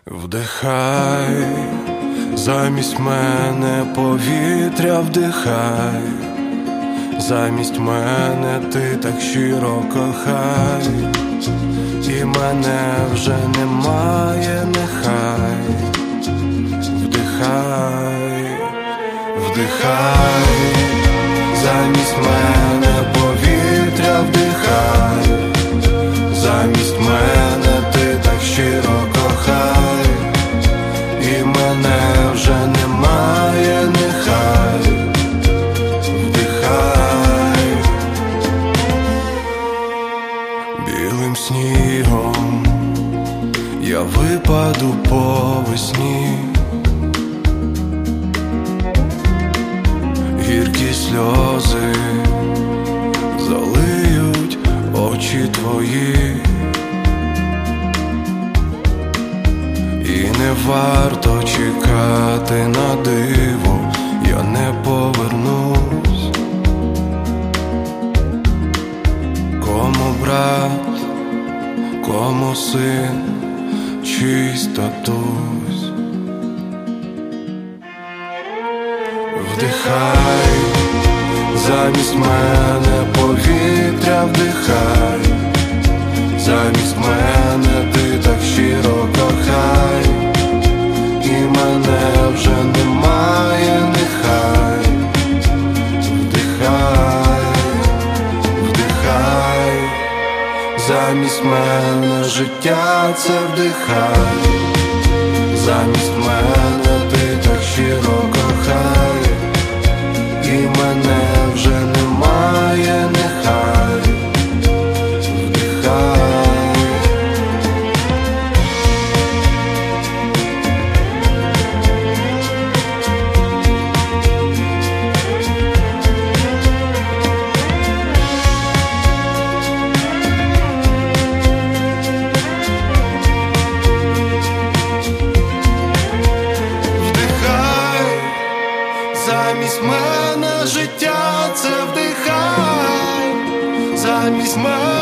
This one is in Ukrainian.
Вдихай, замість мене повітря вдихай, замість мене ти так щиро кохай, і мене вже немає, нехай. Вдихай, вдихай, замість мене повітря вдихай, замість мене ти так щиро кохай, і мене вже немає, нехай. Вдихай, білим снігом я випаду по весні, гіркі сльози залиють очі твої, і не варто чекати на диво, я не повернусь. Кому брат, кому син, чийсь татусь. Вдихай, замість мене повітря вдихай, замість мене ти так щиро кохай, і мене вже немає, нехай. Вдихай, вдихай, замість мене життя це вдихай, замість мене ти так щиро кохай, і мене вже немає, нехай. Вдихай. Замість мене життя це вдихай, замість мене